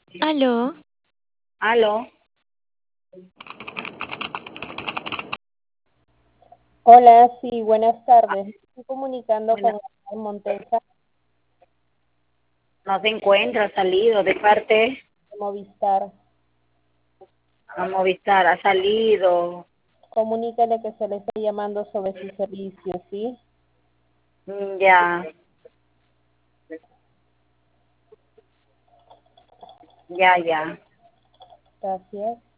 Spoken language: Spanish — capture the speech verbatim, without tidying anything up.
Aló, Aló, Hola, sí, buenas tardes. Estoy comunicando bueno, con Rafael Montesa no se encuentra, ha salido de parte de Movistar. a Movistar, ha salido. Comunícale que se le está llamando sobre su servicio, ¿sí? Mm, ya, ya, ya. Gracias.